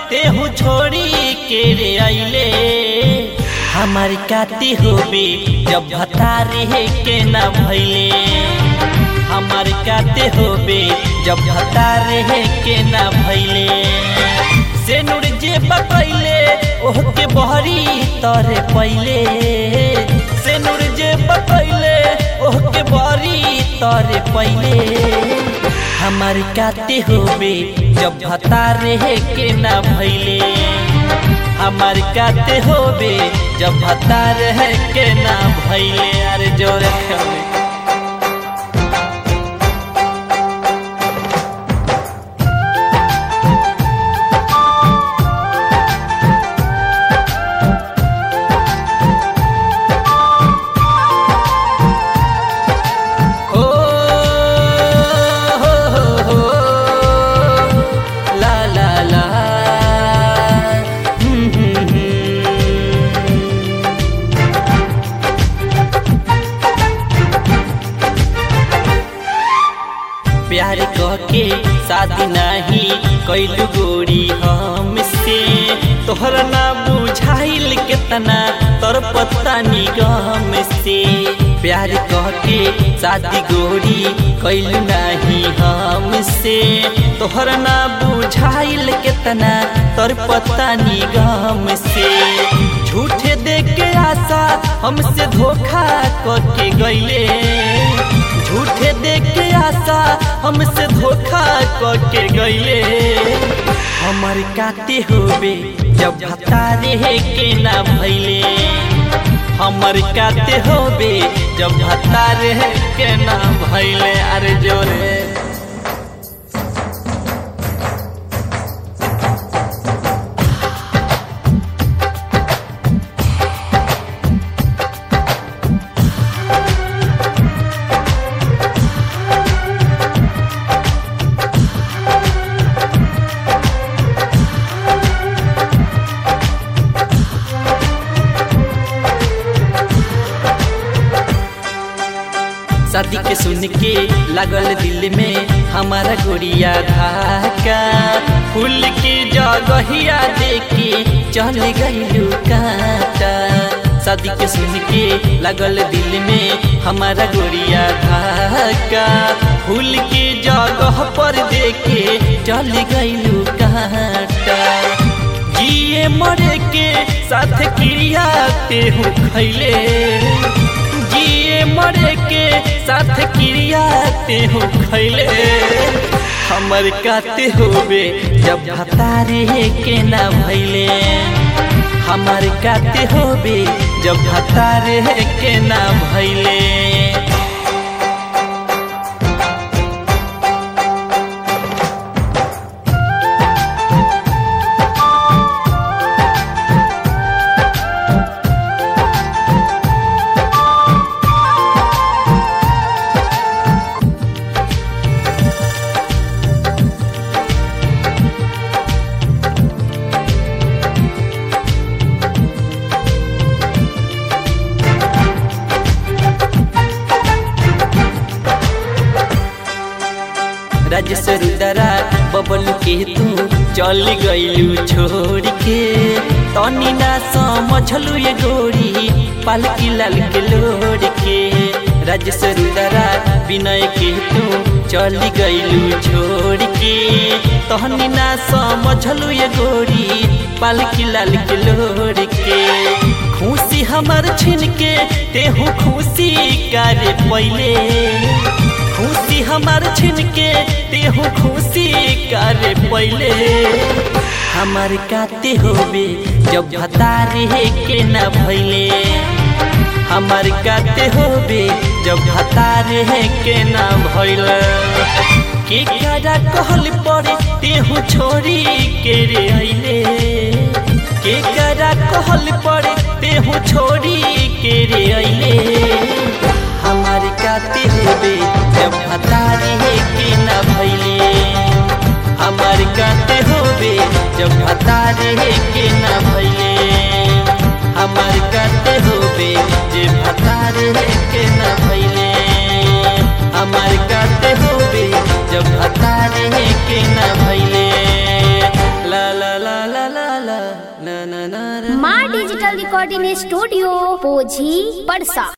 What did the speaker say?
तेहू छोड़ी के रे आइले। हमार काते होबे जब भतारे के ना भइले। हमार काते होबे जब भतारे के ना भइले। से नूर जे बकैले ओह के बहरी तरे पहिले। से नूर जे बकैले ओह के बहरी तरे पहिले। हमार काते होबे जब भतारे के ना भइले। हमार काते होबे जब भतारे के ना भइले। अरे जोरे खेले प्यार कहके शादी नहीं कैलू गोरी हमसे। तोहरा ना बुझाइल केतना तोर पता निगम से। प्यार कहके शादी गोरी कैलू नहीं हमसे। तोहरा ना बुझाइल केतना तोर पता निगम से। झूठे देख के आशा हमसे धोखा करके गइले। झूठे देख के आशा हमसे धोखा करके गइले। हमार काते होबे जब भतारे के ना भइले। हमार काते होबे जब भतारे के ना भइले। अरे जोरे शादी के सुन के लागल दिल में हमारा गोरिया धाका। फूल की जगहिया देके चल गइलू कांटा। शादी के सुन के लागल दिल में हमारा गोरिया धाका। फूल की जगह पर देके चल गइलू कांटा। जिए मरे के साथ क्रिया तेहू खैले। जिए मरे के साथ क्रिया तेहू खैले। हमर काते होबे जब भतारे के ना भइले। हमर काते होबे जब भतारे के ना भइले। राजेश रुद्रा बबलू के तू चल गइलू छोड़ के। तनी ना समझलू ये गोरी पालकी लाल के लोड़ के। राजेश रुद्रा विनय के तू चल गइलू छोड़ के। तनी ना समझलू ये गोरी पालकी लाल के लोड़ के। खुशी हमार छीन के तेहू खुशी करे पहिले। खुशी हमार छीन के तेहू खुशी करे पहिले। हमार काते होबे जब भतारे के ना भइले। हमार काते होबे जब भतारे के ना भइले। के करा कहल पड़े तेहू छोड़ी के रे आइले। के करा कहल पड़े तेहू छोड़ी के रे आइले। हमार काते होबे जब भतारे के ना भइले। हमार काते होबे जब भतारे के ना भइले। हमार काते होबे जे भतारे के ना भइले। हमार काते होबे जब भतारे के ना भइले। ला ला ला ला। रिकॉर्डिंग स्टूडियो पोझी पड़सा।